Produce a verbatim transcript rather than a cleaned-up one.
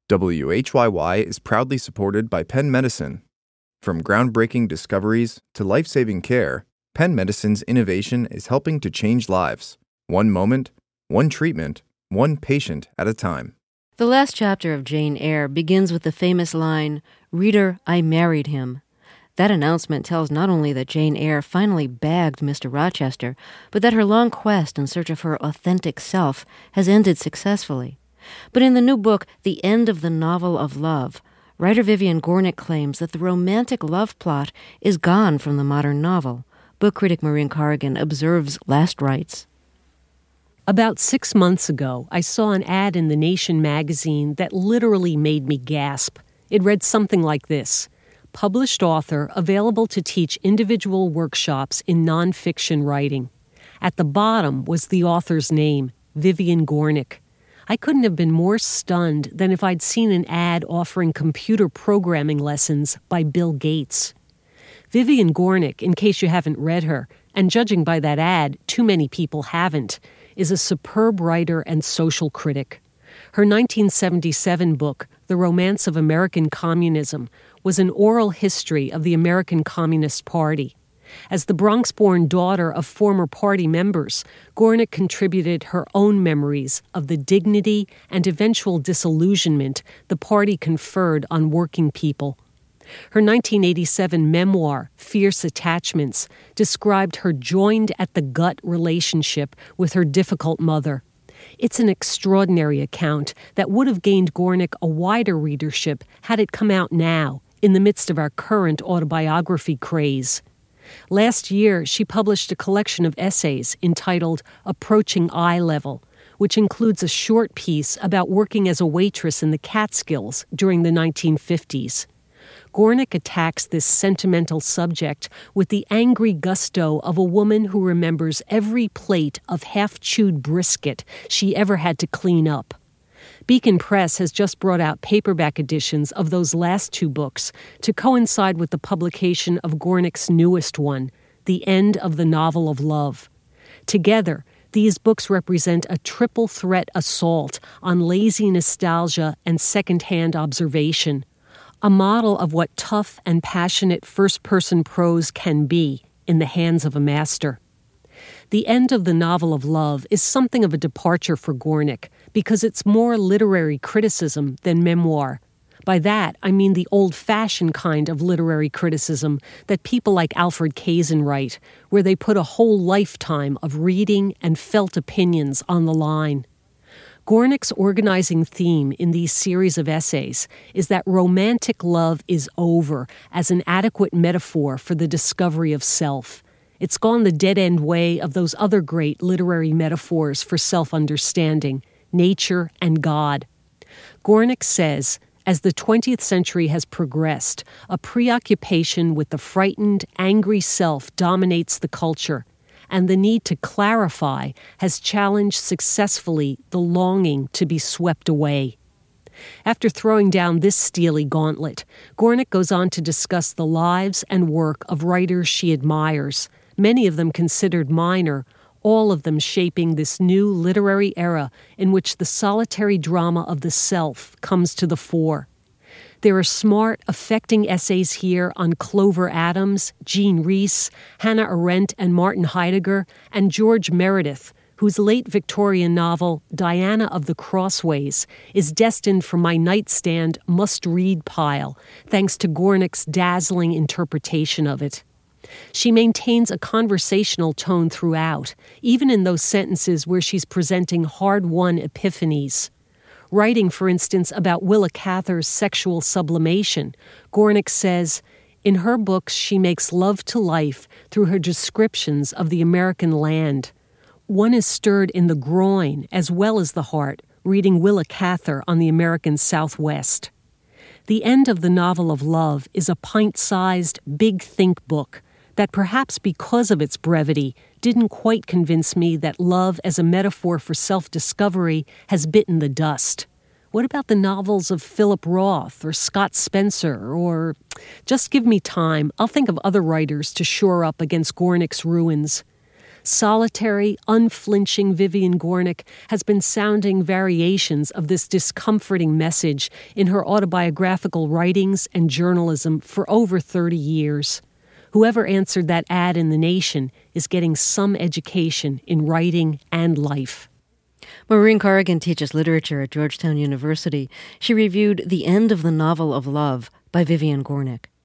W H Y Y is proudly supported by Penn Medicine. From groundbreaking discoveries to life-saving care, Penn Medicine's innovation is helping to change lives, one moment, one treatment, one patient at a time. The last chapter of Jane Eyre begins with the famous line, "Reader, I married him." That announcement tells not only that Jane Eyre finally bagged Mister Rochester, but that her long quest in search of her authentic self has ended successfully. But in the new book, The End of the Novel of Love, writer Vivian Gornick claims that the romantic love plot is gone from the modern novel. Book critic Maureen Corrigan observes last rites. About six months ago, I saw an ad in The Nation magazine that literally made me gasp. It read something like this: published author available to teach individual workshops in nonfiction writing. At the bottom was the author's name, Vivian Gornick. I couldn't have been more stunned than if I'd seen an ad offering computer programming lessons by Bill Gates. Vivian Gornick, in case you haven't read her, and judging by that ad, too many people haven't, is a superb writer and social critic. Her nineteen seventy-seven book, The Romance of American Communism, was an oral history of the American Communist Party. As the Bronx-born daughter of former party members, Gornick contributed her own memories of the dignity and eventual disillusionment the party conferred on working people. Her nineteen eighty-seven memoir, Fierce Attachments, described her joined-at-the-gut relationship with her difficult mother. It's an extraordinary account that would have gained Gornick a wider readership had it come out now, in the midst of our current autobiography craze. Last year, she published a collection of essays entitled Approaching Eye Level, which includes a short piece about working as a waitress in the Catskills during the nineteen fifties. Gornick attacks this sentimental subject with the angry gusto of a woman who remembers every plate of half-chewed brisket she ever had to clean up. Beacon Press has just brought out paperback editions of those last two books to coincide with the publication of Gornick's newest one, The End of the Novel of Love. Together, these books represent a triple threat assault on lazy nostalgia and secondhand observation, a model of what tough and passionate first-person prose can be in the hands of a master. The End of the Novel of Love is something of a departure for Gornick because it's more literary criticism than memoir. By that, I mean the old-fashioned kind of literary criticism that people like Alfred Kazin write, where they put a whole lifetime of reading and felt opinions on the line. Gornick's organizing theme in these series of essays is that romantic love is over as an adequate metaphor for the discovery of self. It's gone the dead-end way of those other great literary metaphors for self-understanding, nature and God. Gornick says, as the twentieth century has progressed, a preoccupation with the frightened, angry self dominates the culture, and the need to clarify has challenged successfully the longing to be swept away. After throwing down this steely gauntlet, Gornick goes on to discuss the lives and work of writers she admires, many of them considered minor, all of them shaping this new literary era in which the solitary drama of the self comes to the fore. There are smart, affecting essays here on Clover Adams, Jean Rhys, Hannah Arendt and Martin Heidegger, and George Meredith, whose late Victorian novel, Diana of the Crossways, is destined for my nightstand must-read pile, thanks to Gornick's dazzling interpretation of it. She maintains a conversational tone throughout, even in those sentences where she's presenting hard-won epiphanies. Writing, for instance, about Willa Cather's sexual sublimation, Gornick says, in her books she makes love to life through her descriptions of the American land. One is stirred in the groin as well as the heart, reading Willa Cather on the American Southwest. The End of the Novel of Love is a pint-sized, big think book that perhaps because of its brevity didn't quite convince me that love as a metaphor for self-discovery has bitten the dust. What about the novels of Philip Roth or Scott Spencer or... Just give me time. I'll think of other writers to shore up against Gornick's ruins. Solitary, unflinching Vivian Gornick has been sounding variations of this discomforting message in her autobiographical writings and journalism for over thirty years. Whoever answered that ad in The Nation is getting some education in writing and life. Maureen Corrigan teaches literature at Georgetown University. She reviewed The End of the Novel of Love by Vivian Gornick.